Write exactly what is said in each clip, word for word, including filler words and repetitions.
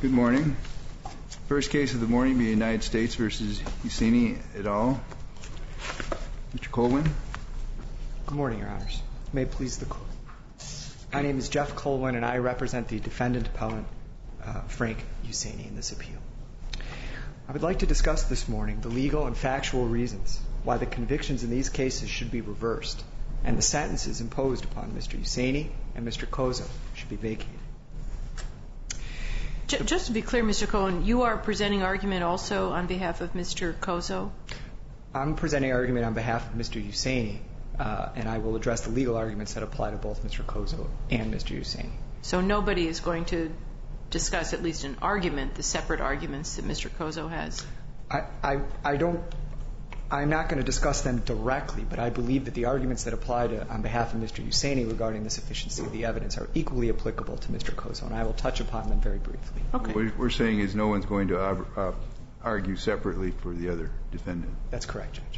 Good morning. First case of the morning be United States v. Yousseni et al. Mister Colwin. Good morning, Your Honors. May it please the Court. My name is Jeff Colwin, and I represent the defendant appellant, uh, Frank Yousseni, in this appeal. I would like to discuss this morning the legal and factual reasons why the convictions in these cases should be reversed and the sentences imposed upon Mister Yousseni and Mister Kozo should be vacated. Just to be clear, Mister Cohen, you are presenting argument also on behalf of Mister Kozo? I'm presenting argument on behalf of Mister Yousseni, uh, and I will address the legal arguments that apply to both Mister Kozo and Mister Yousseni. So nobody is going to discuss, at least in argument, the separate arguments that Mister Kozo has? I, I, I don't, I'm not going to discuss them directly, but I believe that the arguments that apply to, on behalf of Mister Yousseni regarding the sufficiency of the evidence are equally applicable to Mister Kozo, and I will touch upon them very briefly. Okay. What we're saying is no one's going to uh, argue separately for the other defendant. That's correct, Judge.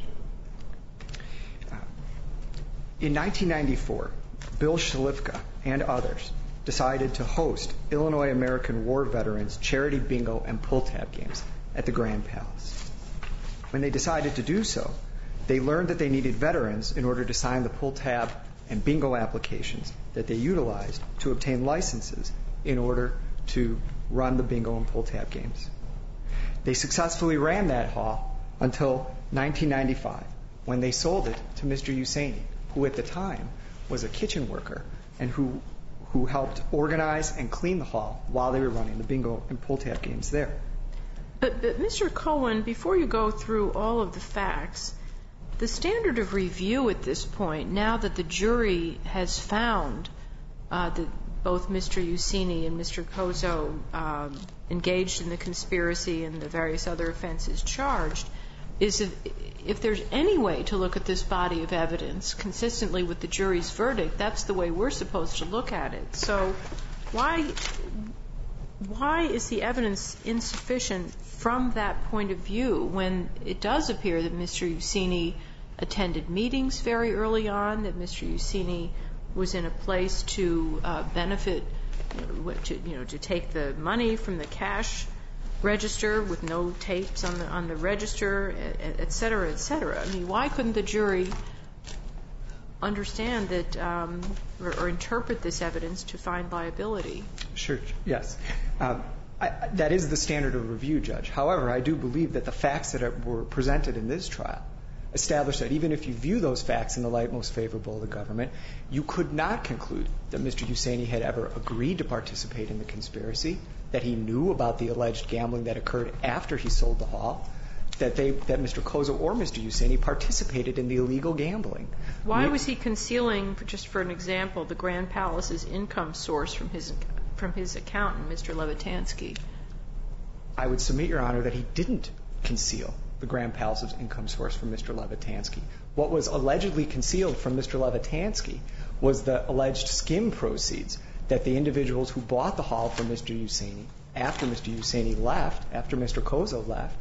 Uh, in nineteen ninety-four, Bill Shalifka and others decided to host Illinois American War Veterans charity bingo and pull tab games at the Grand Palace. When they decided to do so, they learned that they needed veterans in order to sign the pull tab and bingo applications that they utilized to obtain licenses in order to run the bingo and pull tab games. They successfully ran that hall until nineteen ninety-five, when they sold it to Mister Yousseni, who at the time was a kitchen worker and who who helped organize and clean the hall while they were running the bingo and pull tab games there. But, but Mister Cohen, before you go through all of the facts, the standard of review at this point, now that the jury has found uh, that both Mister Yousseni and Mister Kozo um, engaged in the conspiracy and the various other offenses charged, is if, if there's any way to look at this body of evidence consistently with the jury's verdict, that's the way we're supposed to look at it. So why why is the evidence insufficient from that point of view when it does appear that Mister Yousseni attended meetings very early on, that Mister Yousseni was in a place to uh, benefit, to, you know, to take the money from the cash register with no tapes on the on the register, et cetera, et cetera. I mean, why couldn't the jury understand that um, or, or interpret this evidence to find liability? Sure. Yes. Um, I, that is the standard of review, Judge. However, I do believe that the facts that are, were presented in this trial establish that even if you view those facts in the light most favorable of the government, you could not conclude that Mister Yousseni had ever agreed to participate in the conspiracy, that he knew about the alleged gambling that occurred after he sold the hall, that they that Mister Kozo or Mister Yousseni participated in the illegal gambling. Why was he concealing, just for an example, the Grand Palace's income source from his from his accountant, Mister Levitansky? I would submit, Your Honor, that he didn't conceal the Grand Palace's income source from Mister Levitansky. What was allegedly concealed from Mister Levitansky was the alleged skim proceeds that the individuals who bought the hall from Mister Yousseni after Mister Yousseni left, after Mister Kozo left,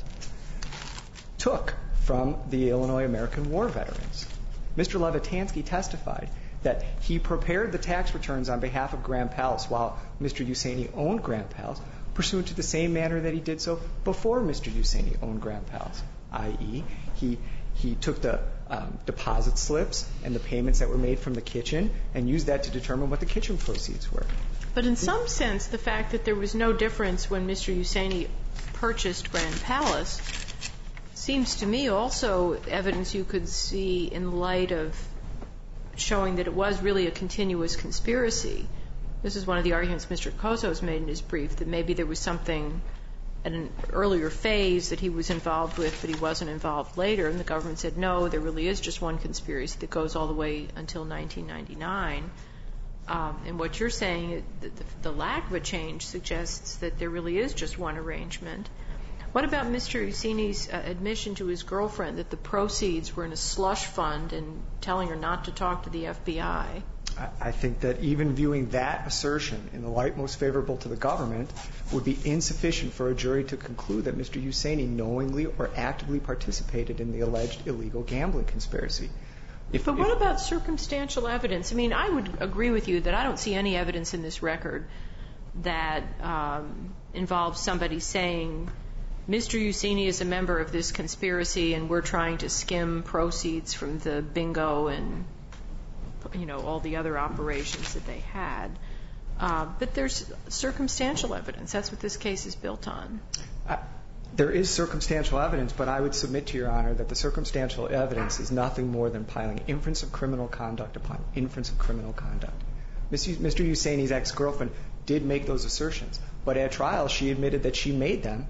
took from the Illinois American War Veterans. Mister Levitansky testified that he prepared the tax returns on behalf of Grand Palace while Mister Yousseni owned Grand Palace, pursuant to the same manner that he did so before Mister Yousseni owned Grand Palace, that is, he he took the um, deposit slips and the payments that were made from the kitchen and used that to determine what the kitchen proceeds were. But in some sense, the fact that there was no difference when Mister Yousseni purchased Grand Palace seems to me also evidence you could see in light of showing that it was really a continuous conspiracy. This is one of the arguments Mister Kozo has made in his brief, that maybe there was something at an earlier phase that he was involved with, but he wasn't involved later. And the government said, no, there really is just one conspiracy that goes all the way until nineteen ninety-nine. Um, and what you're saying, the, the, the lack of a change suggests that there really is just one arrangement. What about Mister Yousseni's uh, admission to his girlfriend that the proceeds were in a slush fund and telling her not to talk to the F B I? I think that even viewing that assertion in the light most favorable to the government would be insufficient for a jury to conclude that Mister Yousseni knowingly or actively participated in the alleged illegal gambling conspiracy. If, but what if, about circumstantial evidence? I mean, I would agree with you that I don't see any evidence in this record that um, involves somebody saying, Mister Ucini is a member of this conspiracy and we're trying to skim proceeds from the bingo and, you know, all the other operations that they had. Uh, but there's circumstantial evidence. That's what this case is built on. Uh, there is circumstantial evidence, but I would submit to Your Honor that the circumstantial evidence is nothing more than piling inference of criminal conduct upon inference of criminal conduct. Mister Ucini's ex-girlfriend did make those assertions, but at trial she admitted that she made them.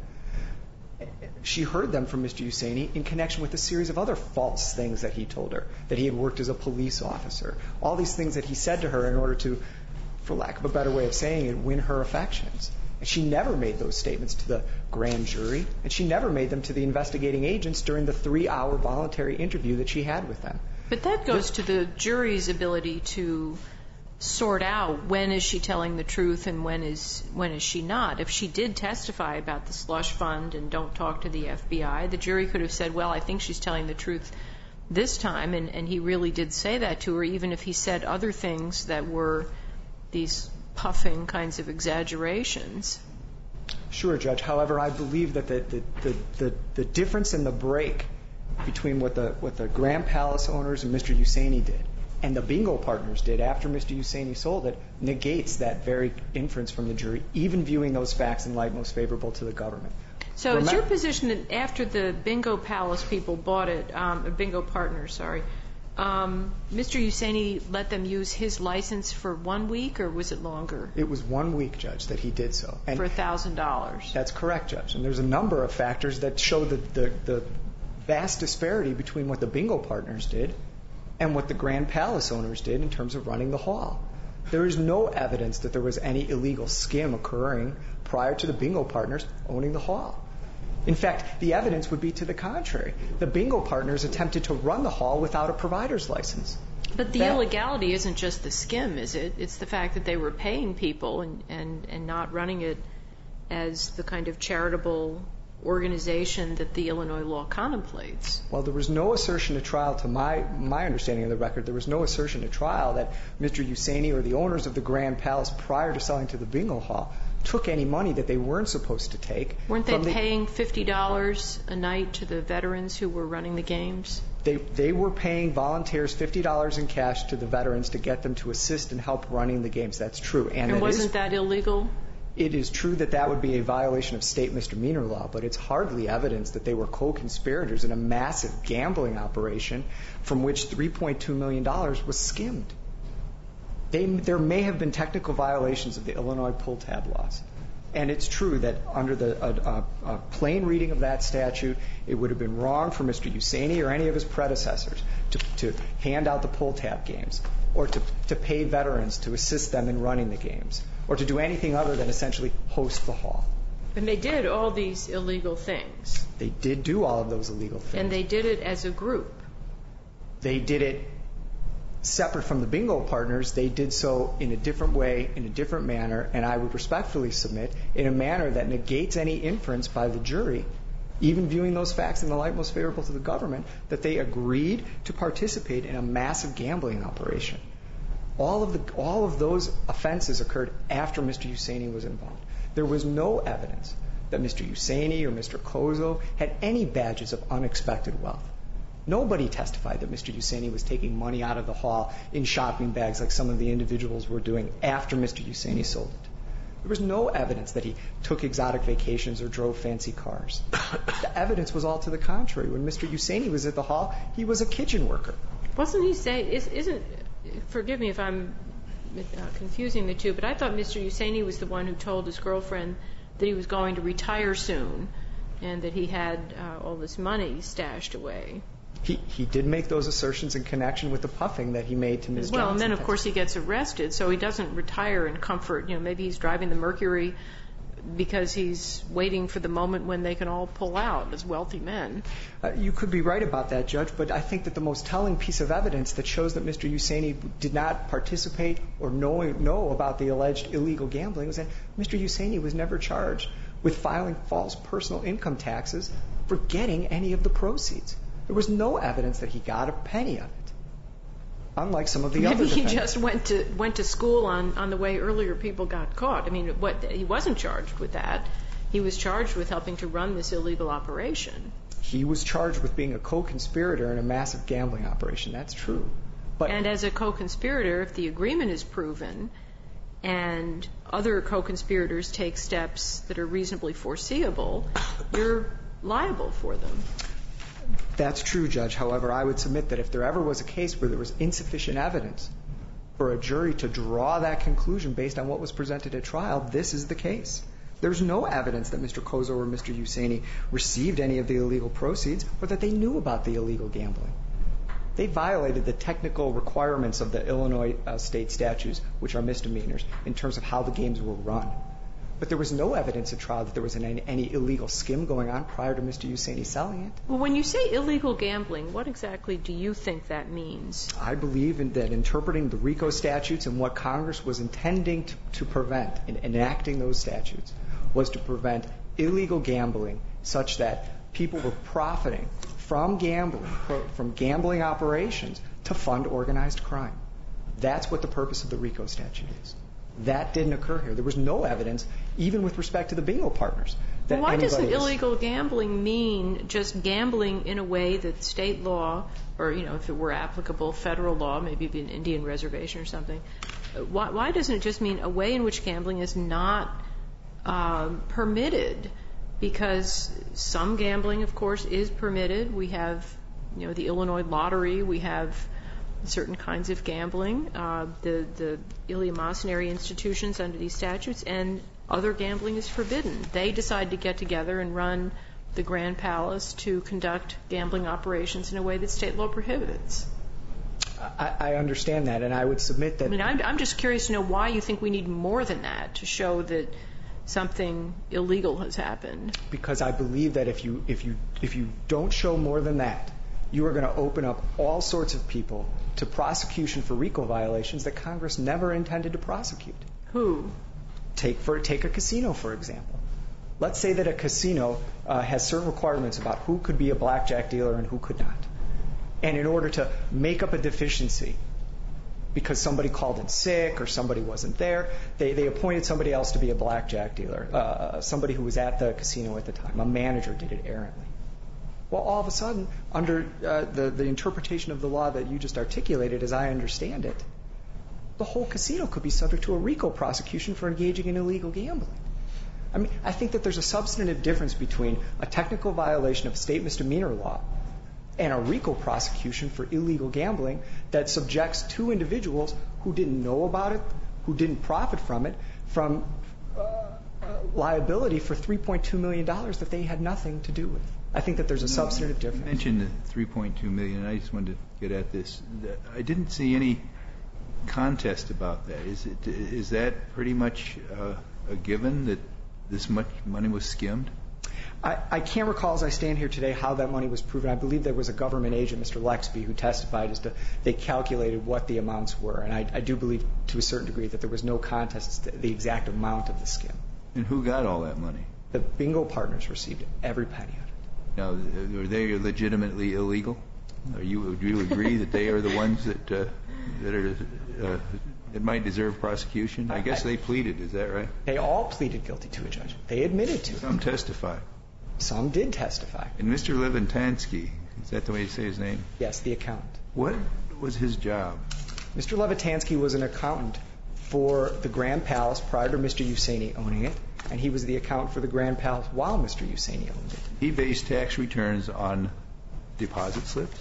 She heard them from Mister Ucini in connection with a series of other false things that he told her, that he had worked as a police officer, all these things that he said to her in order to, for lack of a better way of saying it, win her affections. And she never made those statements to the grand jury, and she never made them to the investigating agents during the three-hour voluntary interview that she had with them. But that goes to the jury's ability to sort out when is she telling the truth and when is when is she not. If she did testify about the slush fund and don't talk to the F B I, the jury could have said, well, I think she's telling the truth this time, and, and he really did say that to her, even if he said other things that were these puffing kinds of exaggerations. Sure, Judge. However, I believe that the, the, the, the, the difference in the break between what the, what the Grand Palace owners and Mister Ucini did and the bingo partners did after Mister Ucini sold it negates that very inference from the jury, even viewing those facts in light most favorable to the government. So Remember, it's your position that after the bingo palace people bought it, um, bingo partners, sorry, um, Mister Ucini let them use his license for one week, or was it longer? It was one week, Judge, that he did so. And for one thousand dollars. That's correct, Judge. And there's a number of factors that show the, the, the vast disparity between what the bingo partners did and what the Grand Palace owners did in terms of running the hall. There is no evidence that there was any illegal skim occurring prior to the bingo partners owning the hall. In fact, the evidence would be to the contrary. The bingo partners attempted to run the hall without a provider's license. But the that, illegality isn't just the skim, is it? It's the fact that they were paying people and, and, and not running it as the kind of charitable organization that the Illinois law contemplates. Well, there was no assertion at trial, to my my understanding of the record, there was no assertion at trial that Mister Ucini or the owners of the Grand Palace prior to selling to the bingo hall took any money that they weren't supposed to take. Weren't they paying fifty dollars a night to the veterans who were running the games? They they were paying volunteers fifty dollars in cash to the veterans to get them to assist and help running the games. That's true. And, and wasn't is, that illegal? It is true that that would be a violation of state misdemeanor law, but it's hardly evidence that they were co-conspirators in a massive gambling operation from which three point two million dollars was skimmed. They, there may have been technical violations of the Illinois pull tab laws. And it's true that under the a, a, a plain reading of that statute, it would have been wrong for Mister Ucini or any of his predecessors to, to hand out the pull tab games or to, to pay veterans to assist them in running the games or to do anything other than essentially host the hall. And they did all these illegal things. They did do all of those illegal things. And they did it as a group. They did it separate from the bingo partners. They did so in a different way, in a different manner, and I would respectfully submit in a manner that negates any inference by the jury, even viewing those facts in the light most favorable to the government, that they agreed to participate in a massive gambling operation. All of the all of those offenses occurred after Mister Ucini was involved. There was no evidence that Mister Ucini or Mister Kozo had any badges of unexpected wealth. Nobody testified that Mister Ucini was taking money out of the hall in shopping bags like some of the individuals were doing after Mister Ucini sold it. There was no evidence that he took exotic vacations or drove fancy cars. The evidence was all to the contrary. When Mister Ucini was at the hall, he was a kitchen worker. Wasn't he saying, is, isn't, forgive me if I'm uh, confusing the two, but I thought Mister Ucini was the one who told his girlfriend that he was going to retire soon and that he had uh, all this money stashed away. He, he did make those assertions in connection with the puffing that he made to Miz Johnson. Well, and then, of course, he gets arrested, so he doesn't retire in comfort. You know, maybe he's driving the Mercury because he's waiting for the moment when they can all pull out as wealthy men. Uh, you could be right about that, Judge, but I think that the most telling piece of evidence that shows that Mister Ucini did not participate or know, know about the alleged illegal gambling was that Mister Ucini was never charged with filing false personal income taxes for getting any of the proceeds. There was no evidence that he got a penny of it. unlike some of the Maybe other he defendants. just went to went to school on, on the way earlier people got caught. I mean, what he wasn't charged with that. He was charged with helping to run this illegal operation. He was charged with being a co-conspirator in a massive gambling operation. That's true. But and as a co-conspirator, if the agreement is proven and other co-conspirators take steps that are reasonably foreseeable, you're liable for them. That's true, Judge. However, I would submit that if there ever was a case where there was insufficient evidence for a jury to draw that conclusion based on what was presented at trial, this is the case. There's no evidence that Mister Kozo or Mister Husseini received any of the illegal proceeds or that they knew about the illegal gambling. They violated the technical requirements of the Illinois uh, state statutes, which are misdemeanors, in terms of how the games were run. But there was no evidence at trial that there was any, any illegal skim going on prior to Mister Husseini selling it. Well, when you say illegal gambling, what exactly do you think that means? I believe in that interpreting the RICO statutes and what Congress was intending to, to prevent in enacting those statutes was to prevent illegal gambling such that people were profiting from gambling, from gambling operations to fund organized crime. That's what the purpose of the RICO statute is. That didn't occur here. There was no evidence, even with respect to the bingo partners. That Well, why doesn't was, illegal gambling mean just gambling in a way that state law, or, you know, if it were applicable, federal law, maybe be an Indian reservation or something, why, why doesn't it just mean a way in which gambling is not um, permitted? Because some gambling, of course, is permitted. We have, you know, the Illinois lottery. We have certain kinds of gambling, uh, the, the eleemosynary institutions under these statutes, and other gambling is forbidden. They decide to get together and run the Grand Palace to conduct gambling operations in a way that state law prohibits. I, I understand that, and I would submit that. I mean, I'm, I'm just curious to know why you think we need more than that to show that something illegal has happened. Because I believe that if you if you if you don't show more than that, you are going to open up all sorts of people to prosecution for RICO violations that Congress never intended to prosecute. Who? Take for take a casino, for example. Let's say that a casino uh, has certain requirements about who could be a blackjack dealer and who could not. And in order to make up a deficiency, because somebody called in sick or somebody wasn't there, they, they appointed somebody else to be a blackjack dealer, uh, somebody who was at the casino at the time. A manager did it errantly. Well, all of a sudden, under uh, the, the interpretation of the law that you just articulated, as I understand it, the whole casino could be subject to a RICO prosecution for engaging in illegal gambling. I mean, I think that there's a substantive difference between a technical violation of state misdemeanor law and a RICO prosecution for illegal gambling that subjects two individuals who didn't know about it, who didn't profit from it, from uh, uh, liability for three point two million dollars that they had nothing to do with. I think that there's a substantive difference. You mentioned the three point two million dollars. I just wanted to get at this. I didn't see any contest about that. Is it is that pretty much uh, a given that this much money was skimmed? I, I can't recall as I stand here today how that money was proven. I believe there was a government agent, Mister Lexby, who testified as to they calculated what the amounts were. And I, I do believe to a certain degree that there was no contest as to the exact amount of the skim. And who got all that money? The bingo partners received every penny of it. Now, are they legitimately illegal? Are you, do you agree that they are the ones that uh, that are uh, that might deserve prosecution? I guess they pleaded. Is that right? They all pleaded guilty to a judge. They admitted to it. Some testified. Some did testify. And Mister Levitanski, is that the way you say his name? Yes, the accountant. What was his job? Mister Levitanski was an accountant for the Grand Palace prior to Mister Husseini owning it, and he was the accountant for the Grand Palace while Mister Husseini owned it. He based tax returns on deposit slips?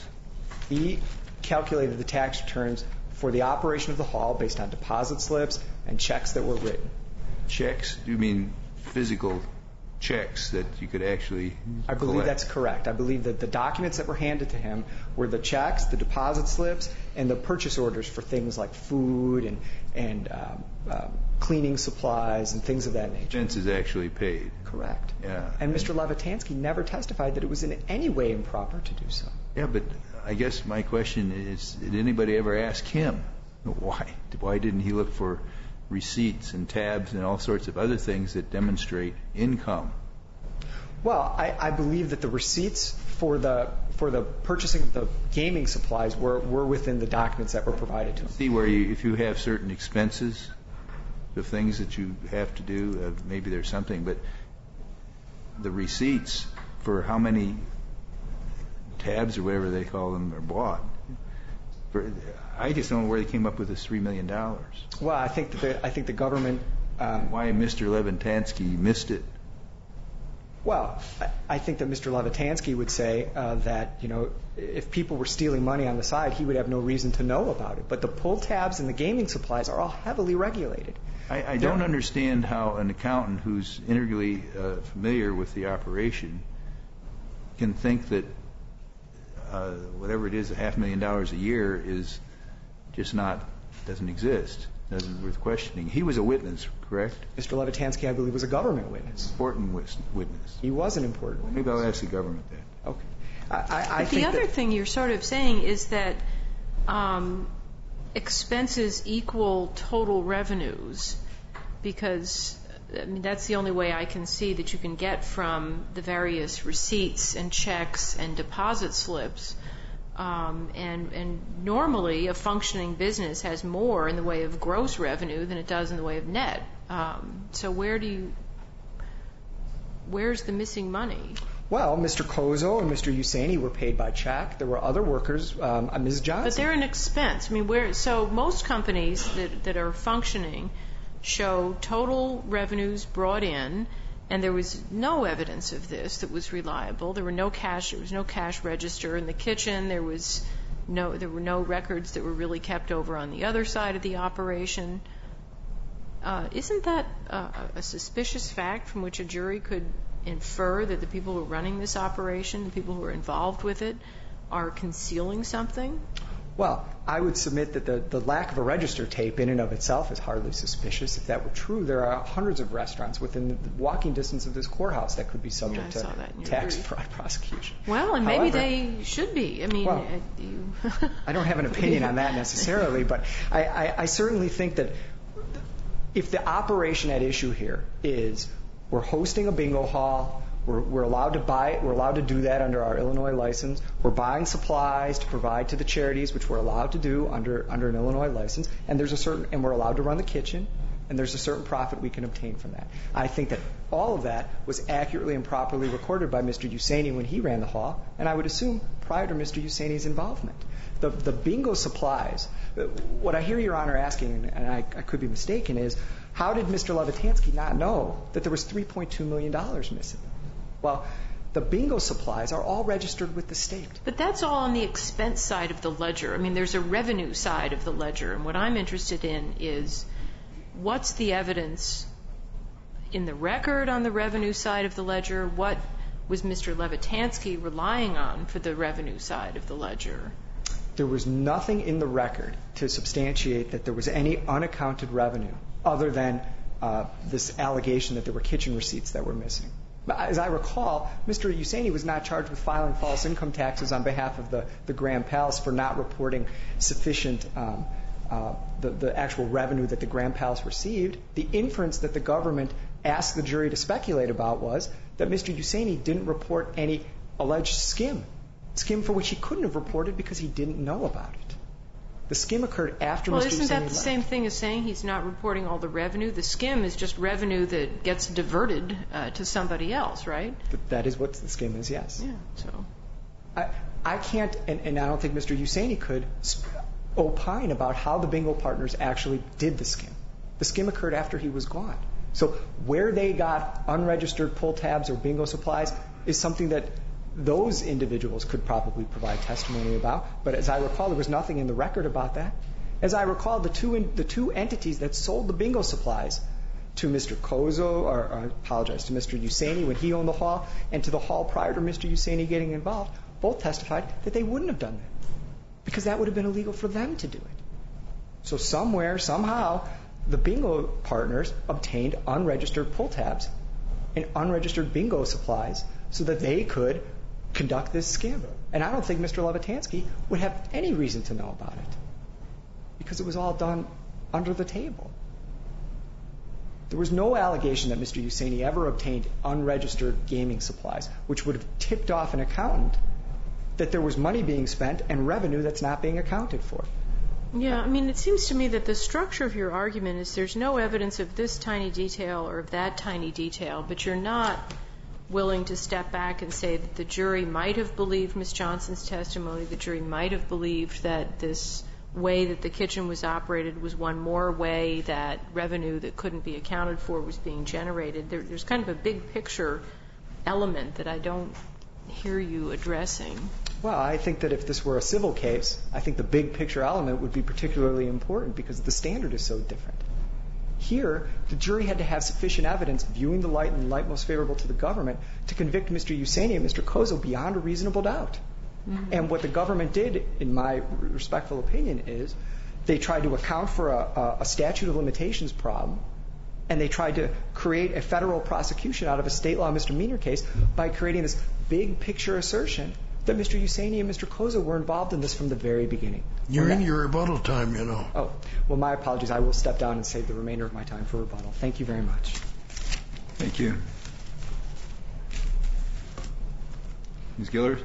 He calculated the tax returns for the operation of the hall based on deposit slips and checks that were written. Checks? Do you mean physical checks that you could actually I believe collect? That's correct. I believe that the documents that were handed to him were the checks, the deposit slips, and the purchase orders for things like food and, and um, um, cleaning supplies and things of that nature. Expenses actually paid. Correct. Yeah. And Mister Levitanski never testified that it was in any way improper to do so. Yeah, but I guess my question is, did anybody ever ask him why? Why didn't he look for receipts and tabs and all sorts of other things that demonstrate income? Well, I, I believe that the receipts for the for the purchasing of the gaming supplies were, were within the documents that were provided to him. See where you, if you have certain expenses, the things that you have to do, uh, maybe there's something, but the receipts for how many tabs or whatever they call them are bought, for, I just don't know where they came up with this three million dollars. Well, I think that the, I think the government. Um, Why Mister Levitansky missed it? Well, I, I think that Mister Levitansky would say uh, that, you know, if people were stealing money on the side, he would have no reason to know about it. But the pull tabs and the gaming supplies are all heavily regulated. I, I don't understand how an accountant who's integrally uh, familiar with the operation can think that uh, whatever it is, a half million dollars a year is just not, doesn't exist, doesn't worth questioning. He was a witness, correct? Mister Levitansky, I believe, was a government witness. Important witness. He was an important witness. Maybe I'll ask the government that. Okay. I, I, I but think the other that, thing you're sort of saying is that um, expenses equal total revenues, because I mean that's the only way I can see that you can get from the various receipts and checks and deposit slips. Um, and, and normally a functioning business has more in the way of gross revenue than it does in the way of net. Um, so where do you, where's the missing money? Well, Mister Kozo and Mister Usaini were paid by check. There were other workers, um, Miz Johnson. But they're an expense. I mean, where, so most companies that, that are functioning show total revenues brought in, and there was no evidence of this that was reliable. There were no cash. There was no cash register in the kitchen. There was no. There were no records that were really kept over on the other side of the operation. Uh, isn't that uh, a suspicious fact from which a jury could infer that the people who are running this operation, the people who are involved with it, are concealing something? Well, I would submit that the, the lack of a register tape in and of itself is hardly suspicious. If that were true, there are hundreds of restaurants within the walking distance of this courthouse that could be subject yeah, to tax brief. fraud prosecution. Well, and However, maybe they should be. I mean, well, uh, you I don't have an opinion on that necessarily, but I, I, I certainly think that if the operation at issue here is we're hosting a bingo hall, We're, we're allowed to buy. We're allowed to do that under our Illinois license. We're buying supplies to provide to the charities, which we're allowed to do under under an Illinois license. And there's a certain, and we're allowed to run the kitchen. And there's a certain profit we can obtain from that. I think that all of that was accurately and properly recorded by Mister Usaini when he ran the hall, and I would assume prior to Mister Usaini's involvement. The the bingo supplies. What I hear Your Honor asking, and I, I could be mistaken, is how did Mister Levitansky not know that there was three point two million dollars missing? Well, the bingo supplies are all registered with the state. But that's all on the expense side of the ledger. I mean, there's a revenue side of the ledger. And what I'm interested in is what's the evidence in the record on the revenue side of the ledger? What was Mister Levitansky relying on for the revenue side of the ledger? There was nothing in the record to substantiate that there was any unaccounted revenue other than uh, this allegation that there were kitchen receipts that were missing. As I recall, Mister Usaini was not charged with filing false income taxes on behalf of the, the Graham Palace for not reporting sufficient, um, uh, the, the actual revenue that the Graham Palace received. The inference that the government asked the jury to speculate about was that Mister Usaini didn't report any alleged skim, skim for which he couldn't have reported because he didn't know about it. The skim occurred after well, Mister Usaini left. Well, isn't that the left. same thing as saying he's not reporting all the revenue? The skim is just revenue that gets diverted uh, to somebody else, right? That is what the skim is, yes. Yeah, so. I, I can't, and, and I don't think Mister Usaini could opine about how the bingo partners actually did the skim. The skim occurred after he was gone. So where they got unregistered pull tabs or bingo supplies is something that those individuals could probably provide testimony about. But as I recall, there was nothing in the record about that. As I recall, the two in, the two entities that sold the bingo supplies to Mister Kozo, or, or I apologize, to Mister Usaini when he owned the hall, and to the hall prior to Mister Usaini getting involved, both testified that they wouldn't have done that because that would have been illegal for them to do it. So somewhere, somehow, the bingo partners obtained unregistered pull tabs and unregistered bingo supplies so that they could conduct this scam. And I don't think Mister Levitansky would have any reason to know about it because it was all done under the table. There was no allegation that Mister Usaini ever obtained unregistered gaming supplies, which would have tipped off an accountant that there was money being spent and revenue that's not being accounted for. Yeah, I mean, it seems to me that the structure of your argument is there's no evidence of this tiny detail or of that tiny detail, but you're not willing to step back and say that the jury might have believed Miz Johnson's testimony, the jury might have believed that this way that the kitchen was operated was one more way that revenue that couldn't be accounted for was being generated. There, there's kind of a big picture element that I don't hear you addressing. Well, I think that if this were a civil case, I think the big picture element would be particularly important because the standard is so different. Here, the jury had to have sufficient evidence, viewing the light in the light most favorable to the government, to convict Mister Usaini and Mister Kozo beyond a reasonable doubt. Mm-hmm. And what the government did, in my respectful opinion, is they tried to account for a, a statute of limitations problem, and they tried to create a federal prosecution out of a state law misdemeanor case by creating this big picture assertion that Mister Usaini and Mister Kozo were involved in this from the very beginning. You're in your rebuttal time, you know. Oh, well, my apologies. I will step down and save the remainder of my time for rebuttal. Thank you very much. Thank you. Miz Gillard?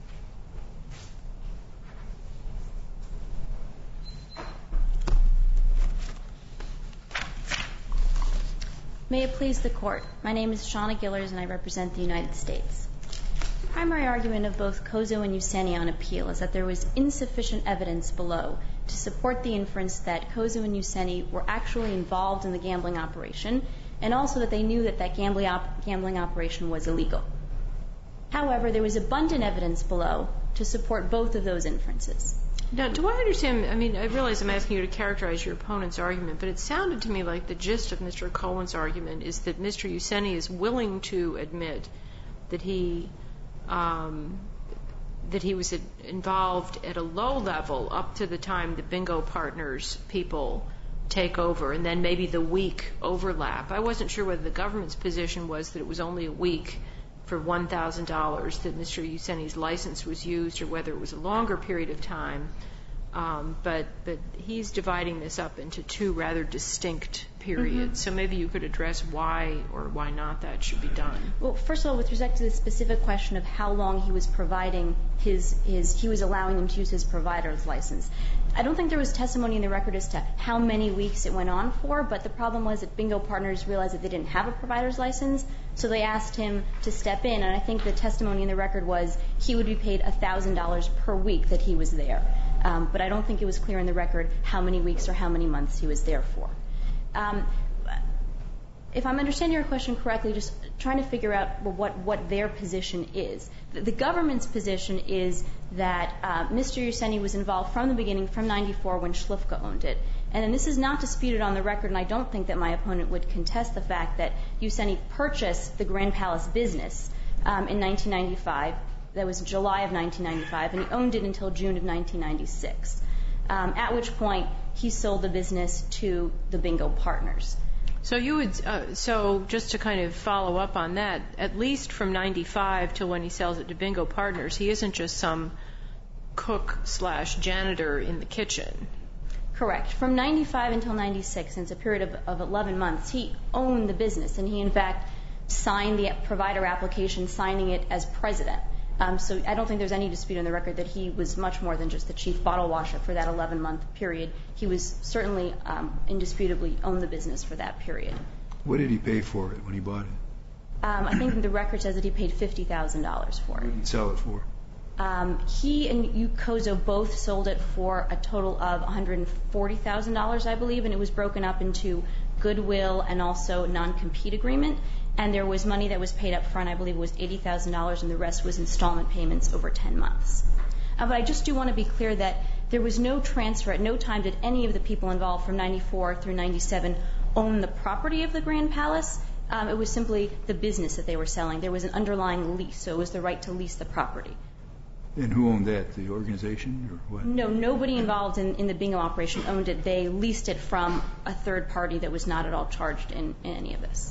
May it please the Court. My name is Shauna Gillers, and I represent the United States. The primary argument of both Kozo and Usaini on appeal is that there was insufficient evidence below to support the inference that Kozo and Usaini were actually involved in the gambling operation, and also that they knew that that gambling, op- gambling operation was illegal. However, there was abundant evidence below to support both of those inferences. Now, do I understand, I mean, I realize I'm asking you to characterize your opponent's argument, but it sounded to me like the gist of Mister Cohen's argument is that Mister Usaini is willing to admit that he um, that he was involved at a low level up to the time the bingo partners people take over, and then maybe the week overlap. I wasn't sure whether the government's position was that it was only a week for one thousand dollars that Mister Usaini's license was used, or whether it was a longer period of time. Um, but, but he's dividing this up into two rather distinct periods. Mm-hmm. So maybe you could address why or why not that should be done. Well, first of all, with respect to the specific question of how long he was providing his, his he was allowing them to use his provider's license, I don't think there was testimony in the record as to how many weeks it went on for, but the problem was that bingo partners realized that they didn't have a provider's license, so they asked him to step in, and I think the testimony in the record was he would be paid one thousand dollars per week that he was there. Um, but I don't think it was clear in the record how many weeks or how many months he was there for. Um, if I'm understanding your question correctly, just trying to figure out what, what their position is. The, the government's position is that uh, Mister Usaini was involved from the beginning, from ninety-four, when Schlifka owned it. And then this is not disputed on the record, and I don't think that my opponent would contest the fact that Usaini purchased the Grand Palace business um, in nineteen ninety-five. That was July of nineteen ninety-five, and he owned it until June of nineteen ninety-six, um, at which point he sold the business to the bingo partners. So you would, uh, so just to kind of follow up on that, at least from ninety-five to when he sells it to bingo partners, he isn't just some cook slash janitor in the kitchen. Correct. From ninety-five until ninety-six, and it's a period of, of eleven months, he owned the business, and he in fact signed the provider application, signing it as president. Um, so I don't think there's any dispute in the record that he was much more than just the chief bottle washer for that eleven-month period. He was certainly um, indisputably owned the business for that period. What did he pay for it when he bought it? Um, I think the record says that he paid fifty thousand dollars for it. What did he sell it for? Um, he and Ukozo both sold it for a total of one hundred forty thousand dollars, I believe, and it was broken up into goodwill and also non-compete agreement. And there was money that was paid up front, I believe it was eighty thousand dollars, and the rest was installment payments over ten months. Uh, but I just do want to be clear that there was no transfer. At no time did any of the people involved from ninety-four through ninety-seven own the property of the Grand Palace. Um, it was simply the business that they were selling. There was an underlying lease, so it was the right to lease the property. And who owned that? The organization or what? No, nobody involved in, in the bingo operation owned it. They leased it from a third party that was not at all charged in, in any of this.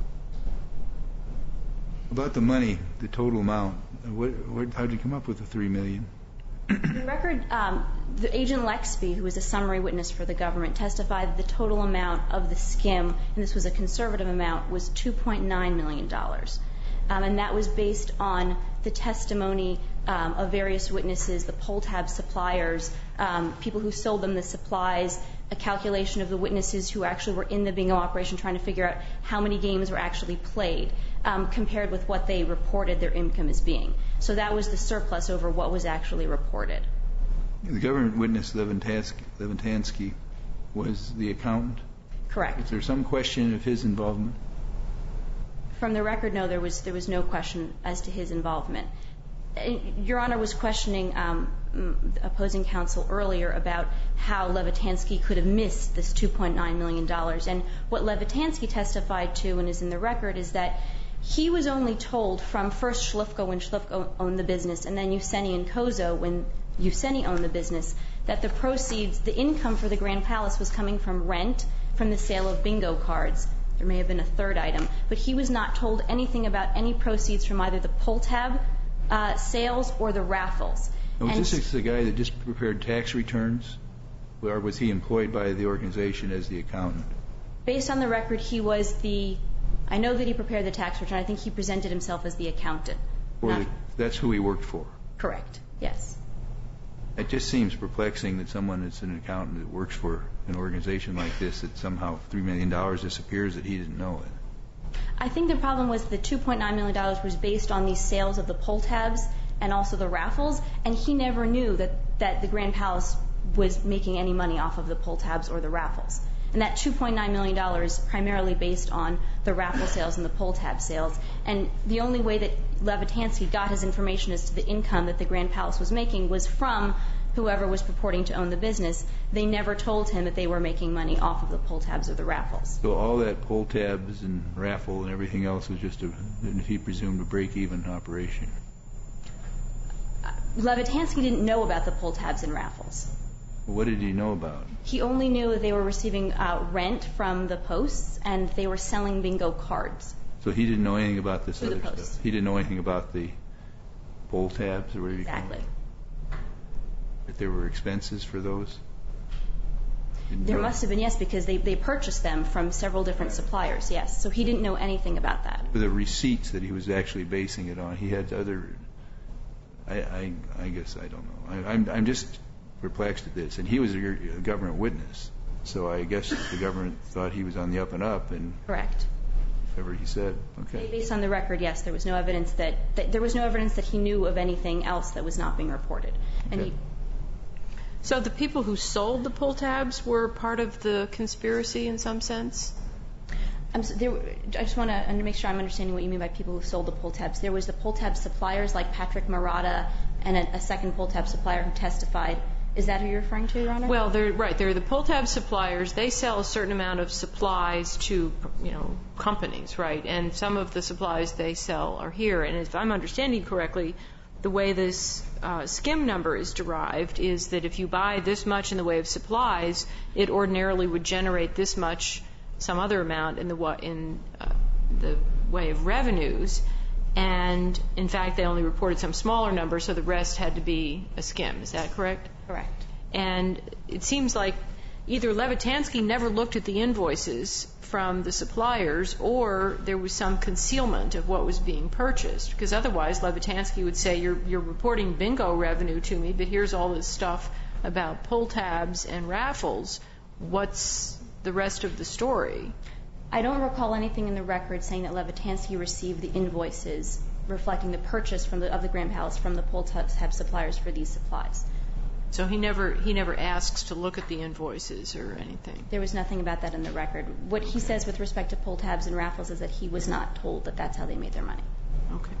About the money, the total amount, what, what, how did you come up with the three million dollars? The record, um, the Agent Lexby, who was a summary witness for the government, testified that the total amount of the skim, and this was a conservative amount, was two point nine million dollars. Um, and that was based on the testimony um, of various witnesses, the pull tab suppliers, um, people who sold them the supplies, a calculation of the witnesses who actually were in the bingo operation trying to figure out how many games were actually played, um, compared with what they reported their income as being. So that was the surplus over what was actually reported. The government witness, Levitansky, Levitansky was the accountant? Correct. Is there some question of his involvement? From the record, no, there was there was no question as to his involvement. Your Honor was questioning um, opposing counsel earlier about how Levitansky could have missed this two point nine million dollars. And what Levitansky testified to and is in the record is that he was only told from first Schlifko when Schlifko owned the business and then Useni and Kozo when Useni owned the business, that the proceeds, the income for the Grand Palace was coming from rent, from the sale of bingo cards. There may have been a third item, but he was not told anything about any proceeds from either the pull tab uh, sales or the raffles. Now, was and this the guy that just prepared tax returns, or was he employed by the organization as the accountant? Based on the record, he was the, I know that he prepared the tax return. I think he presented himself as the accountant. Or the, that's who he worked for? Correct, yes. It just seems perplexing that someone that's an accountant that works for an organization like this, that somehow three million dollars disappears, that he didn't know it. I think the problem was the two point nine million dollars was based on these sales of the pull tabs and also the raffles, and he never knew that, that the Grand Palace was making any money off of the pull tabs or the raffles. And that two point nine million dollars is primarily based on the raffle sales and the pull tab sales. And the only way that Levitansky got his information as to the income that the Grand Palace was making was from whoever was purporting to own the business. They never told him that they were making money off of the pull tabs or the raffles. So all that pull tabs and raffle and everything else was just, a, he presumed, a break-even operation? Levitansky didn't know about the pull tabs and raffles. What did he know about? He only knew that they were receiving uh, rent from the posts and they were selling bingo cards. So he didn't know anything about this Through other the post. stuff? He didn't know anything about the pull tabs or whatever you call them? Exactly. That there were expenses for those? Didn't There know. must have been, yes, because they, they purchased them from several different suppliers, yes. So he didn't know anything about that. The receipts that he was actually basing it on, he had other... I, I, I guess I don't know. I, I'm, I'm just perplexed at this. And he was a, a government witness, so I guess the government thought he was on the up and up, and Correct. whatever he said. Okay. Based on the record, yes, there was no evidence that, that there was no evidence that he knew of anything else that was not being reported. And Okay. he, So the people who sold the pull tabs were part of the conspiracy in some sense? I'm so, there, I just want to make sure I'm understanding what you mean by people who sold the pull tabs. There was the pull tab suppliers like Patrick Murata and a, a second pull tab supplier who testified. Is that who you're referring to, Your Honor? Well, they're right. They're the pull tab suppliers. They sell a certain amount of supplies to, you know, companies, right? And some of the supplies they sell are here. And if I'm understanding correctly, the way this uh, skim number is derived is that if you buy this much in the way of supplies, it ordinarily would generate this much, some other amount in the in uh, the way of revenues. And in fact, they only reported some smaller number, so the rest had to be a skim. Is that correct? Correct. And it seems like either Levitansky never looked at the invoices from the suppliers, or there was some concealment of what was being purchased. Because otherwise, Levitansky would say, you're, you're reporting bingo revenue to me, but here's all this stuff about pull tabs and raffles. What's the rest of the story? I don't recall anything in the record saying that Levitansky received the invoices reflecting the purchase from the, of the Grand Palace from the pull tab suppliers for these supplies. So he never he never asks to look at the invoices or anything. There was nothing about that in the record. What he says with respect to pull tabs and raffles is that he was not told that that's how they made their money. Okay.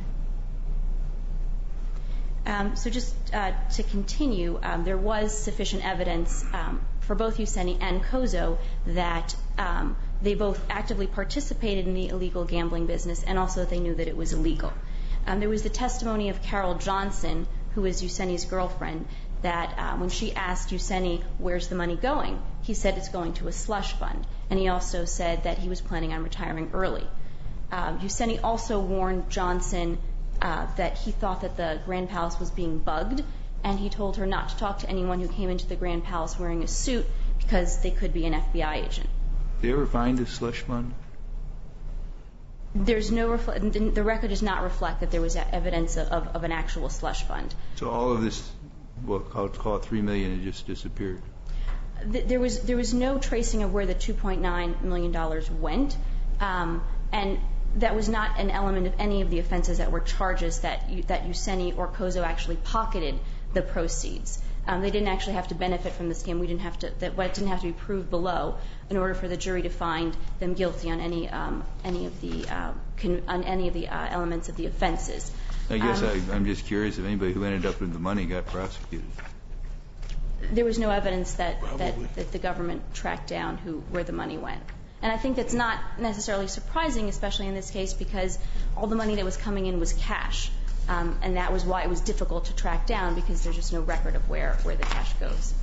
Um, so just uh, to continue, um, there was sufficient evidence um, for both Useni and Kozo that um, they both actively participated in the illegal gambling business and also that they knew that it was illegal. Um, there was the testimony of Carol Johnson, who is Useni's girlfriend, that uh, when she asked Useni, where's the money going, he said it's going to a slush fund. And he also said that he was planning on retiring early. Uh, Useni also warned Johnson uh, that he thought that the Grand Palace was being bugged and he told her not to talk to anyone who came into the Grand Palace wearing a suit because they could be an F B I agent. Did they ever find a slush fund? There's no refl- the record does not reflect that there was evidence of, of an actual slush fund. So all of this, well, call it, call it three million dollars, it just disappeared. There was there was no tracing of where the two point nine million dollars went, um, and that was not an element of any of the offenses that were charges that you, that Useni or Kozo actually pocketed the proceeds. Um, they didn't actually have to benefit from the scheme. We didn't have to. That what didn't have to be proved below in order for the jury to find them guilty on any um, any of the uh, con- on any of the uh, elements of the offenses. I guess um, I, I'm just curious if anybody who ended up with the money got prosecuted. There was no evidence that, that, that the government tracked down who where the money went. And I think that's not necessarily surprising, especially in this case, because all the money that was coming in was cash. Um, and that was why it was difficult to track down, because there's just no record of where, where the cash goes.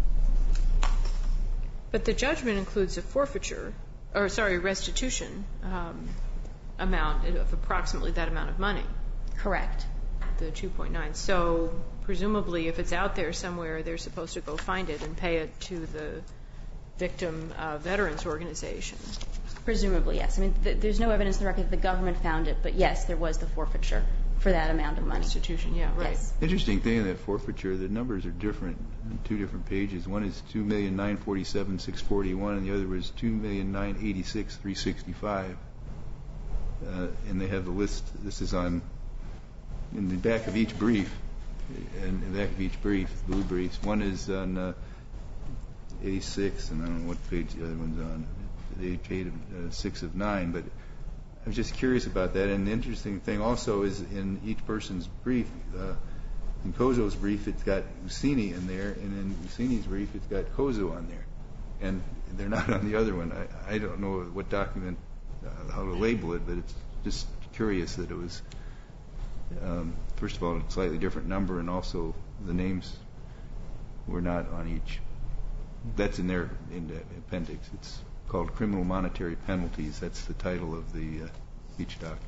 But the judgment includes a forfeiture, or sorry, restitution um, amount of approximately that amount of money. Correct. The two point nine. So presumably if it's out there somewhere, they're supposed to go find it and pay it to the victim uh, veterans organization. Presumably, yes. I mean, th- there's no evidence in the record that the government found it, but yes, there was the forfeiture for that amount of money. Restitution, yeah, right. Yes. Interesting thing in that forfeiture, the numbers are different on two different pages. One is two million nine hundred forty-seven thousand six hundred forty-one, and the other was two million nine hundred eighty-six thousand three hundred sixty-five. Uh, and they have the list. This is on in the back of each brief. In the back of each brief, blue briefs. One is on uh, eighty-six, and I don't know what page the other one's on. They paid uh, six of nine, but I was just curious about that. And the interesting thing also is in each person's brief, uh, in Kozo's brief, it's got Useni in there, and in Useni's brief, it's got Kozo on there. And they're not on the other one. I, I don't know what document, uh, how to label it, but it's just curious that it was, um, first of all, a slightly different number, and also the names were not on each. That's in their in the appendix. It's called Criminal Monetary Penalties. That's the title of the uh, each document.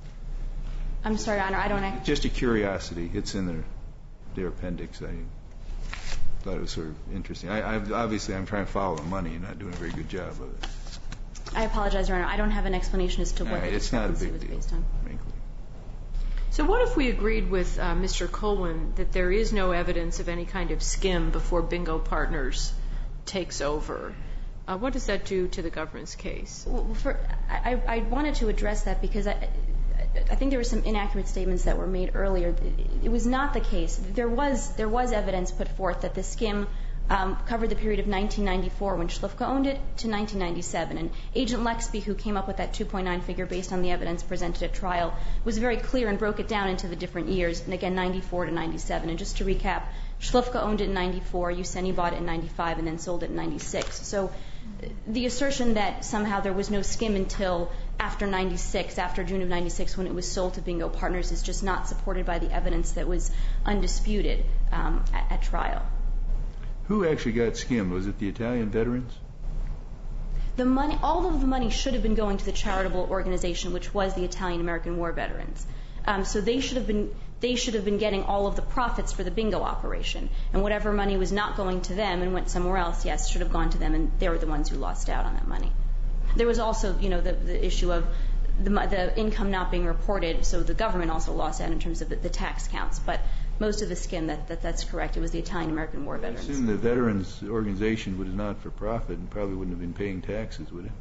I'm sorry, Your Honor, I don't... Act- Just a curiosity. It's in their their appendix. I thought it was sort of interesting. I, I've, obviously, I'm trying to follow the money and not doing a very good job of it. I apologize, Your Honor. I don't have an explanation as to what Right, the it's not a discrepancy big was deal, based on. frankly. So what if we agreed with uh, Mister Colwin that there is no evidence of any kind of skim before Bingo Partners takes over? Uh, what does that do to the government's case? Well, for, I, I wanted to address that because I, I think there were some inaccurate statements that were made earlier. It, it was not the case. There was there was evidence put forth that the skim um, covered the period of nineteen ninety-four when Schlifka owned it to nineteen ninety-seven. And Agent Lexby, who came up with that two point nine figure based on the evidence presented at trial, was very clear and broke it down into the different years, and again, ninety-four to ninety-seven. And just to recap, Schlifka owned it in ninety-four, Useni bought it in ninety-five, and then sold it in ninety-six. So the assertion that somehow there was no skim until after ninety-six, after June of ninety-six, when it was sold to Bingo Partners, is just not supported by the evidence that was undisputed um, at, at trial. Who actually got skimmed? Was it the Italian veterans? The money, all of the money should have been going to the charitable organization, which was the Italian American War Veterans. Um, so they should have been they should have been getting all of the profits for the bingo operation, and whatever money was not going to them and went somewhere else, yes, should have gone to them, and they were the ones who lost out on that money. There was also, you know, the, the issue of the, the income not being reported, so the government also lost out in terms of the, the tax counts. But most of the skim, that, that that's correct. It was the Italian American War Veterans. I assume the veterans organization was not for profit and probably wouldn't have been paying taxes, would it?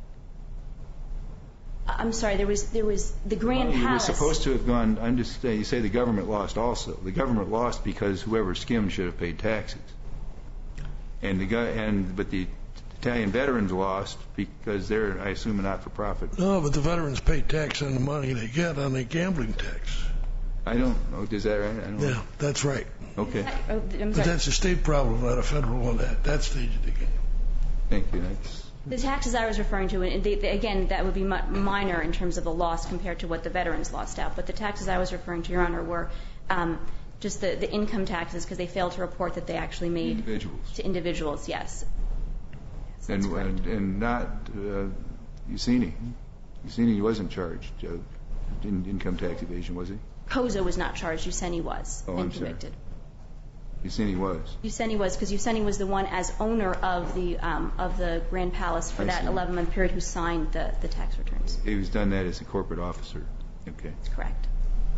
I'm sorry, there was there was the Grand well, Palace. It was supposed to have gone, I'm just saying, you say the government lost also. The government lost because whoever skimmed should have paid taxes. And the guy, and but the Italian veterans lost because they're, I assume, not for profit. No, but the veterans pay tax on the money they get on the gambling tax. I don't know. Is that right? I don't Yeah, know. that's right. Okay. Oh, I'm But sorry. that's a state problem, not a federal one at that stage of the game. Thank you. That's, The taxes I was referring to, and they, they, again, that would be mu- minor in terms of the loss compared to what the veterans lost out. But the taxes I was referring to, Your Honor, were um, just the, the income taxes because they failed to report that they actually made individuals. to individuals. Yes. Yes, And, that's correct. and and not uh, Useni. Useni wasn't charged of in, income tax evasion, was he? Kozo was not charged. Useni was Oh, I'm and sorry. convicted. Yuseni was. Yuseni was, because Yuseni was the one as owner of the um, of the Grand Palace for I that see. eleven-month period who signed the, the tax returns. He was done that as a corporate officer. Okay. That's correct.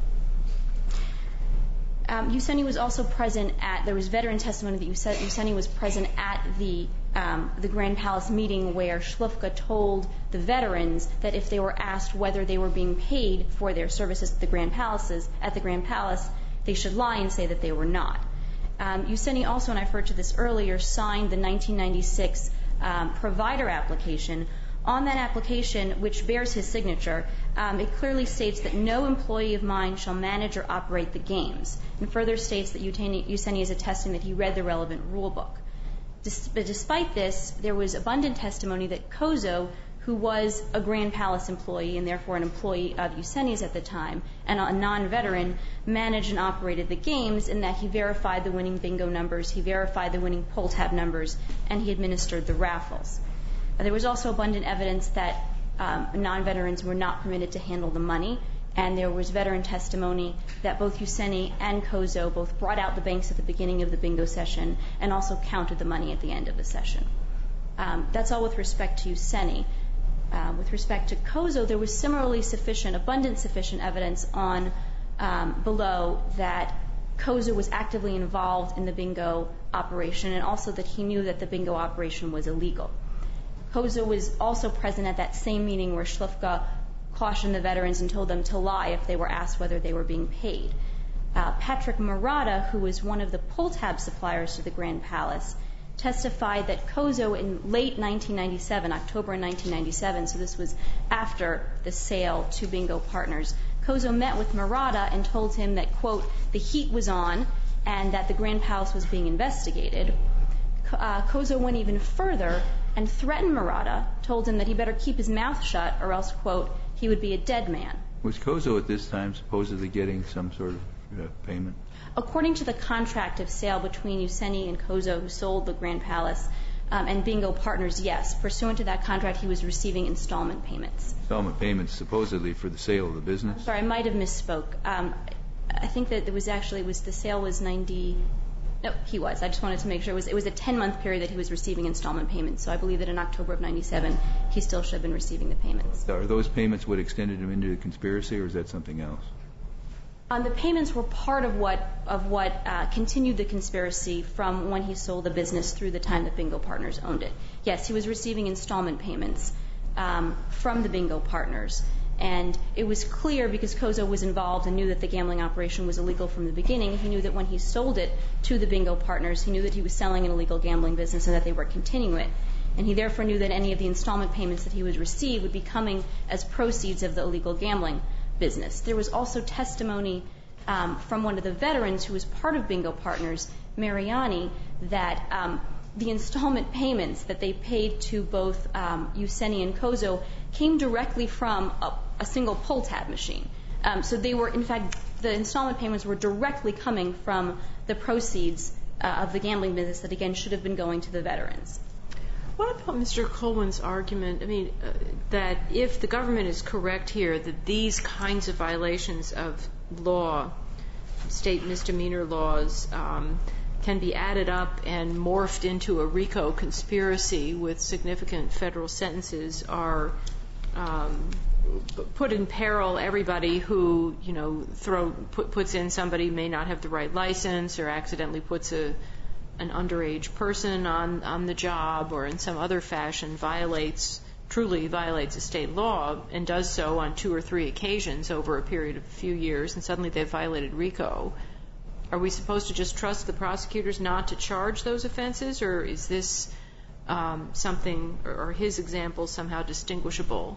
Um, Yuseni was also present at, there was veteran testimony that Yuseni was present at the um, the Grand Palace meeting where Schlufka told the veterans that if they were asked whether they were being paid for their services at the Grand Palaces, at the Grand Palace, they should lie and say that they were not. Um, Yuseni also, and I referred to this earlier, signed the nineteen ninety-six um, provider application. On that application, which bears his signature, um, it clearly states that no employee of mine shall manage or operate the games, and further states that Yuseni is attesting that he read the relevant rule book. Des- but despite this, there was abundant testimony that Kozo, who was a Grand Palace employee and therefore an employee of Yuseni's at the time, and a non-veteran, managed and operated the games in that he verified the winning bingo numbers, he verified the winning pull tab numbers, and he administered the raffles. There was also abundant evidence that um, non-veterans were not permitted to handle the money, and there was veteran testimony that both Yuseni and Kozo both brought out the banks at the beginning of the bingo session and also counted the money at the end of the session. Um, that's all with respect to Yuseni. Uh, with respect to Kozo, there was similarly sufficient, abundant sufficient evidence on um, below that Kozo was actively involved in the bingo operation and also that he knew that the bingo operation was illegal. Kozo was also present at that same meeting where Schlufka cautioned the veterans and told them to lie if they were asked whether they were being paid. Uh, Patrick Murata, who was one of the pull tab suppliers to the Grand Palace, testified that Kozo in late nineteen ninety-seven, October nineteen ninety-seven, so this was after the sale to Bingo Partners, Kozo met with Murata and told him that, quote, the heat was on and that the Grand Palace was being investigated. Uh, Kozo went even further and threatened Murata, told him that he better keep his mouth shut or else, quote, he would be a dead man. Was Kozo at this time supposedly getting some sort of uh, payment? According to the contract of sale between Yuseni and Kozo, who sold the Grand Palace, um, and Bingo Partners, yes. Pursuant to that contract, he was receiving installment payments. Installment payments supposedly for the sale of the business? Sorry, I might have misspoke. Um, I think that it was actually, it was the sale was ninety... No, he was. I just wanted to make sure. It was, it was a ten-month period that he was receiving installment payments. So I believe that in October of ninety-seven, he still should have been receiving the payments. Are those payments what extended him into the conspiracy, or is that something else? Um, the payments were part of what of what uh, continued the conspiracy from when he sold the business through the time that Bingo Partners owned it. Yes, he was receiving installment payments um, from the Bingo Partners. And it was clear because Kozo was involved and knew that the gambling operation was illegal from the beginning. He knew that when he sold it to the Bingo Partners, he knew that he was selling an illegal gambling business and that they were continuing it. And he therefore knew that any of the installment payments that he would receive would be coming as proceeds of the illegal gambling business. There was also testimony um, from one of the veterans who was part of Bingo Partners, Mariani, that um, the installment payments that they paid to both um, Yuseni and Kozo came directly from a, a single pull tab machine. Um, so they were, in fact, the installment payments were directly coming from the proceeds uh, of the gambling business that, again, should have been going to the veterans. What about Mister Colwin's argument, I mean, uh, that if the government is correct here, that these kinds of violations of law, state misdemeanor laws, um, can be added up and morphed into a RICO conspiracy with significant federal sentences, are um, put in peril everybody who, you know, throw put, puts in somebody who may not have the right license or accidentally puts a an underage person on, on the job or in some other fashion violates, truly violates a state law and does so on two or three occasions over a period of a few years, and suddenly they've violated RICO. Are we supposed to just trust the prosecutors not to charge those offenses, or is this um, something, or, or his example somehow distinguishable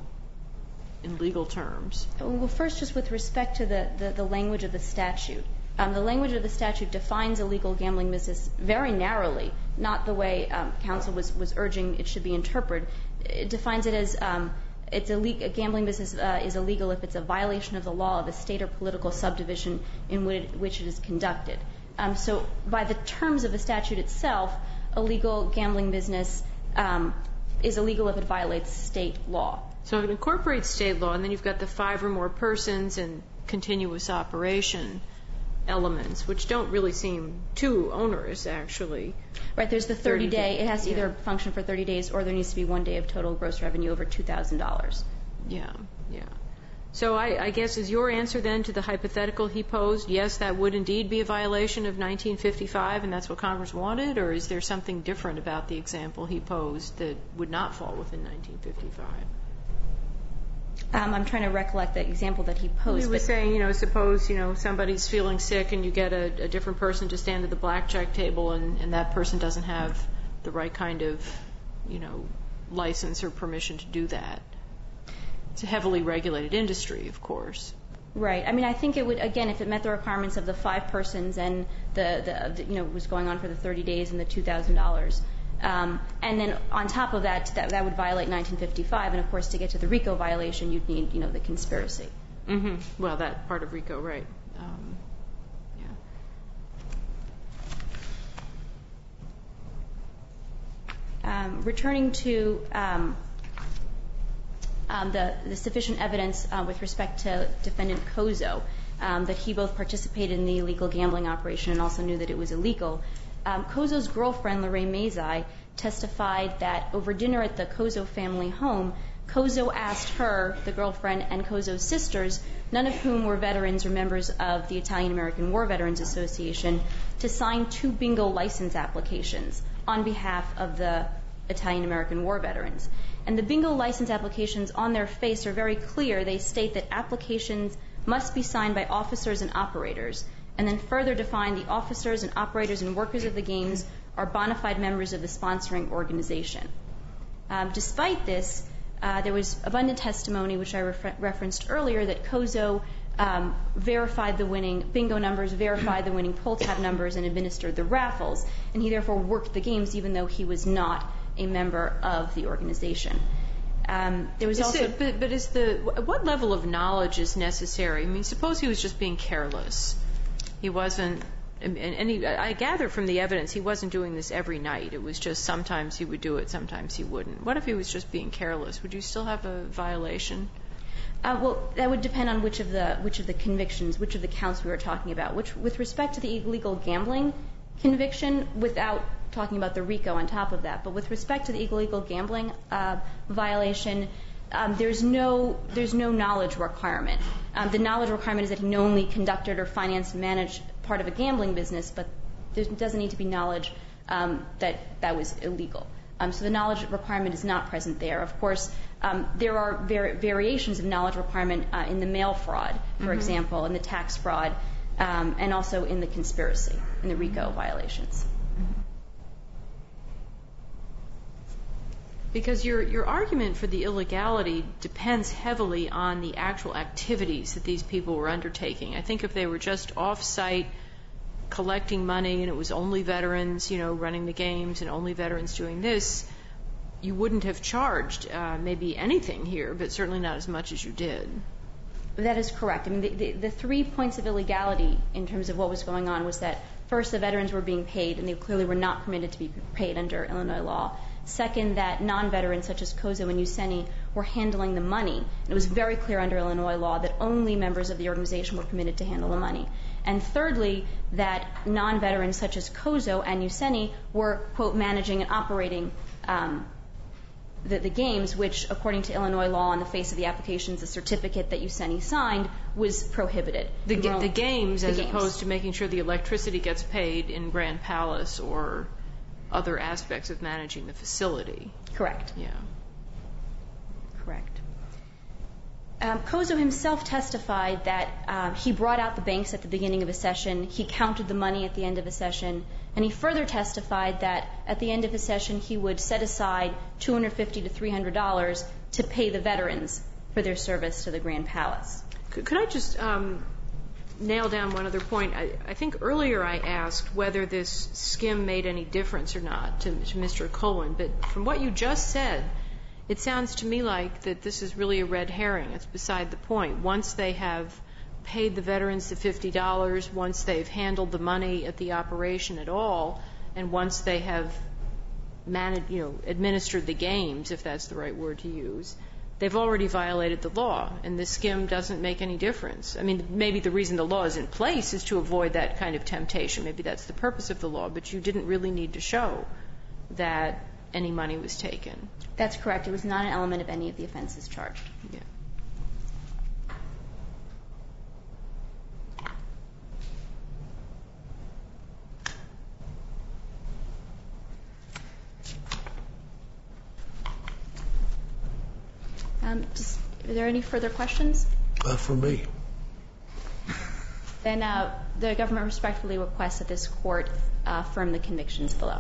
in legal terms? Well, first, just with respect to the, the, the language of the statute. Um, the language of the statute defines illegal gambling business very narrowly, not the way um, counsel was, was urging it should be interpreted. It defines it as um, it's a, a gambling business uh, is illegal if it's a violation of the law of a state or political subdivision in which, which it is conducted. Um, so by the terms of the statute itself, illegal gambling business um, is illegal if it violates state law. So it incorporates state law, and then you've got the five or more persons and continuous operation elements, which don't really seem too onerous, actually. Right, there's the thirty-day. thirty It has to yeah. either function for thirty days or there needs to be one day of total gross revenue over two thousand dollars. Yeah, yeah. So I, I guess is your answer then to the hypothetical he posed, yes, that would indeed be a violation of nineteen fifty-five and that's what Congress wanted, or is there something different about the example he posed that would not fall within nineteen fifty-five? Um, I'm trying to recollect the example that he posed. He was saying, you know, suppose, you know, somebody's feeling sick and you get a, a different person to stand at the blackjack table and, and that person doesn't have the right kind of, you know, license or permission to do that. It's a heavily regulated industry, of course. Right. I mean, I think it would, again, if it met the requirements of the five persons and the, the, the you know, was going on for the thirty days and the two thousand dollars. Um, and then on top of that, that, that would violate nineteen fifty-five. And, of course, to get to the RICO violation, you'd need, you know, the conspiracy. Mm-hmm. Well, that part of RICO, right. Um, yeah. Um, returning to um, um, the, the sufficient evidence uh, with respect to Defendant Kozo, um, that he both participated in the illegal gambling operation and also knew that it was illegal. Um, Kozo's girlfriend, Lorraine Mazai, testified that over dinner at the Kozo family home, Kozo asked her, the girlfriend, and Kozo's sisters, none of whom were veterans or members of the Italian American War Veterans Association, to sign two bingo license applications on behalf of the Italian American War Veterans. And the bingo license applications on their face are very clear. They state that applications must be signed by officers and operators, and then further define the officers and operators and workers of the games are bona fide members of the sponsoring organization. Um, despite this, uh, there was abundant testimony, which I refer- referenced earlier, that Kozo um, verified the winning bingo numbers, verified the winning pull tab numbers, and administered the raffles, and he therefore worked the games even though he was not a member of the organization. Um, there was is also, it, but, but is the what level of knowledge is necessary? I mean, suppose he was just being careless. He wasn't, and, and he, I gather from the evidence he wasn't doing this every night. It was just sometimes he would do it, sometimes he wouldn't. What if he was just being careless? Would you still have a violation? Uh, well, that would depend on which of the which of the convictions, which of the counts we were talking about. Which, with respect to the illegal gambling conviction, without talking about the RICO on top of that, but with respect to the illegal gambling uh, violation, um, there's no there's no knowledge requirement. Um, the knowledge requirement is that he only conducted or financed and managed part of a gambling business, but there doesn't need to be knowledge um, that that was illegal. Um, so the knowledge requirement is not present there. Of course, um, there are var- variations of knowledge requirement uh, in the mail fraud, for mm-hmm. example, in the tax fraud, um, and also in the conspiracy, in the RICO mm-hmm. violations. Mm-hmm. Because your your argument for the illegality depends heavily on the actual activities that these people were undertaking. I think if they were just off-site collecting money and it was only veterans, you know, running the games and only veterans doing this, you wouldn't have charged uh, maybe anything here, but certainly not as much as you did. That is correct. I mean, the, the, the three points of illegality in terms of what was going on was that, first, the veterans were being paid, and they clearly were not permitted to be paid under Illinois law. Second, that non-veterans such as Kozo and Useni were handling the money. And it was very clear under Illinois law that only members of the organization were permitted to handle the money. And thirdly, that non-veterans such as Kozo and Useni were, quote, managing and operating um, the, the games, which, according to Illinois law on the face of the applications, the certificate that Useni signed was prohibited. The, the, the games, the as games. opposed to making sure the electricity gets paid in Grand Palace or other aspects of managing the facility. Correct. Yeah. Correct. Um, Kozo himself testified that um, he brought out the banks at the beginning of a session, he counted the money at the end of a session, and he further testified that at the end of a session he would set aside two hundred fifty to three hundred dollars to pay the veterans for their service to the Grand Palace. Could, could I just um, nail down one other point? I, I think earlier I asked whether this skim made any difference or not to, to Mister Cohen, but from what you just said, it sounds to me like that this is really a red herring. It's beside the point. Once they have paid the veterans the fifty dollars, once they've handled the money at the operation at all, and once they have managed, you know, administered the games, if that's the right word to use, they've already violated the law, and this skim doesn't make any difference. I mean, maybe the reason the law is in place is to avoid that kind of temptation. Maybe that's the purpose of the law, but you didn't really need to show that any money was taken. That's correct. It was not an element of any of the offenses charged. Yeah. Um, just, are there any further questions? Not for me. Then uh, the government respectfully requests that this court uh, affirm the convictions below.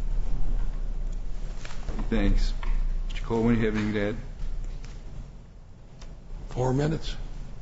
Thanks. Mister Coleman, you have anything to add? Four minutes.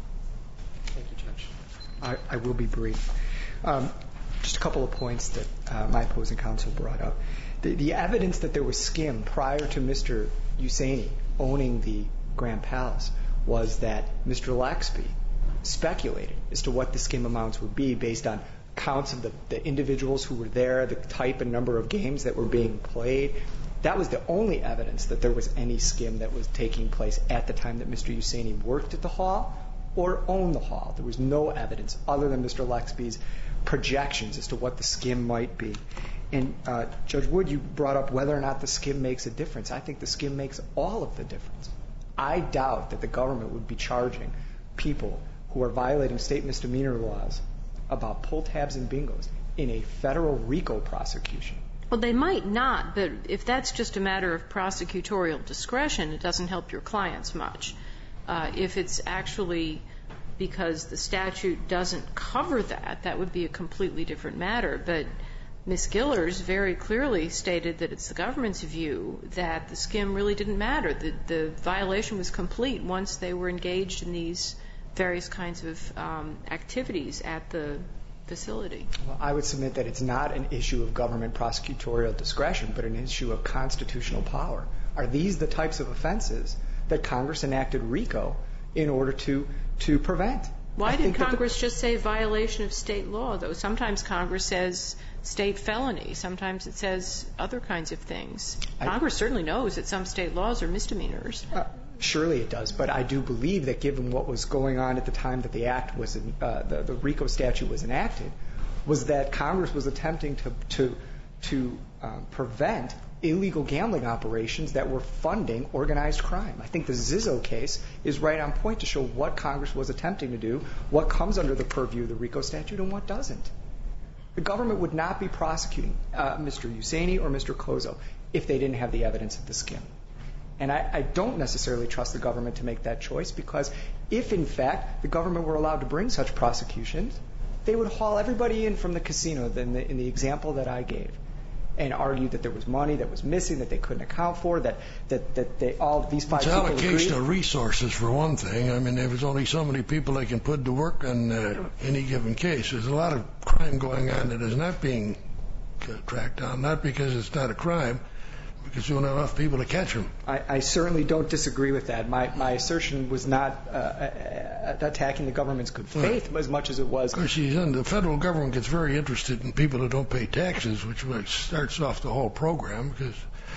Thank you, Judge. I, I will be brief. Um, just a couple of points that uh, my opposing counsel brought up. The, the evidence that there was skim prior to Mister Hussaini owning the Grand Palace was that Mister Laxby speculated as to what the skim amounts would be based on counts of the, the individuals who were there, the type and number of games that were being played. That was the only evidence that there was any skim that was taking place at the time that Mister Hussaini worked at the hall or owned the hall. There was no evidence other than Mister Laxby's projections as to what the skim might be. And uh, Judge Wood, you brought up whether or not the skim makes a difference. I think the skim makes all of the difference. I doubt that the government would be charging people who are violating state misdemeanor laws about pull tabs and bingos in a federal RICO prosecution. Well, they might not, but if that's just a matter of prosecutorial discretion, it doesn't help your clients much. Uh, if it's actually because the statute doesn't cover that, that would be a completely different matter. But Miz Gillers very clearly stated that it's the government's view that the skim really didn't matter. The, the violation was complete once they were engaged in these various kinds of um, activities at the facility. Well, I would submit that it's not an issue of government prosecutorial discretion, but an issue of constitutional power. Are these the types of offenses that Congress enacted RICO in order to, to prevent? Why did Congress just say violation of state law, though? Sometimes Congress says state felony. Sometimes it says other kinds of things. I, Congress certainly knows that some state laws are misdemeanors. Uh, surely it does, but I do believe that given what was going on at the time that the act was, in, uh, the, the RICO statute was enacted, was that Congress was attempting to, to, to um, prevent illegal gambling operations that were funding organized crime. I think the Zizzo case is right on point to show what Congress was attempting to do, what comes under the purview of the RICO statute and what doesn't. The government would not be prosecuting uh, Mister Hussaini or Mister Kozo if they didn't have the evidence of the skim. And I, I don't necessarily trust the government to make that choice, because if, in fact, the government were allowed to bring such prosecutions, they would haul everybody in from the casino in the, in the example that I gave, and argue that there was money that was missing that they couldn't account for, that that, that they all these five it's people allocation agreed. of resources, for one thing. I mean, there's only so many people they can put to work on uh, any given case. There's a lot of crime going on that is not being uh, tracked down, not because it's not a crime, because you don't have enough people to catch them. I, I certainly don't disagree with that. My, my assertion was not uh, uh, attacking the government's good faith right. as much as it was. Of course, the federal government gets very interested in people who don't pay taxes, which starts off the whole program, because,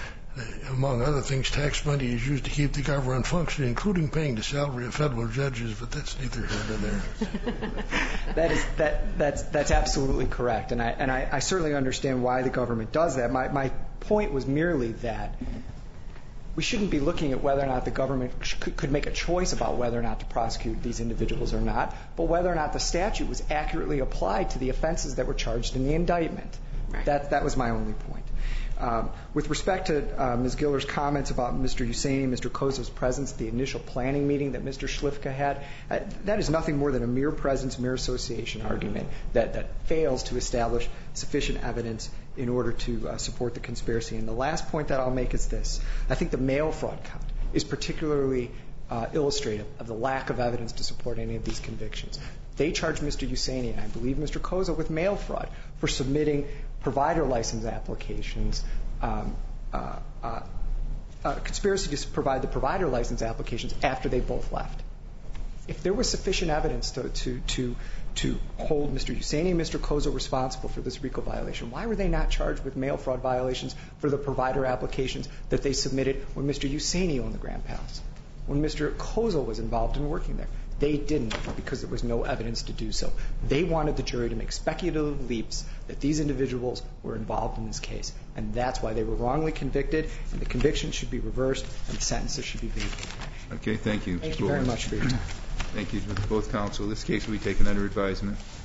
among other things, tax money is used to keep the government functioning, including paying the salary of federal judges, but that's neither here nor there. that is, that, that's, that's absolutely correct, and, I, and I, I certainly understand why the government does that. My, my point was merely that we shouldn't be looking at whether or not the government could, could make a choice about whether or not to prosecute these individuals or not, but whether or not the statute was accurately applied to the offenses that were charged in the indictment. Right. That, that was my only point. Um, with respect to uh, Miz Giller's comments about Mister Hussaini, Mister Kozo's presence at the initial planning meeting that Mister Schlifka had, uh, that is nothing more than a mere presence, mere association argument that, that fails to establish sufficient evidence in order to uh, support the conspiracy. And the last point that I'll make is this. I think the mail fraud count is particularly uh, illustrative of the lack of evidence to support any of these convictions. They charged Mister Hussaini, and I believe Mister Kozo, with mail fraud for submitting provider license applications, um, uh, uh, uh, conspiracy to provide the provider license applications after they both left. If there was sufficient evidence to, to, to, to hold Mister Hussaini and Mister Kozo responsible for this RICO violation, why were they not charged with mail fraud violations for the provider applications that they submitted when Mister Hussaini owned the Grand Palace? when Mister Kozel was involved in working there. They didn't, because there was no evidence to do so. They wanted the jury to make speculative leaps that these individuals were involved in this case, and that's why they were wrongly convicted, and the conviction should be reversed, and the sentences should be vacated. Okay, thank you. Thank you very much for your time. Thank you to both counsel. This case will be taken under advisement.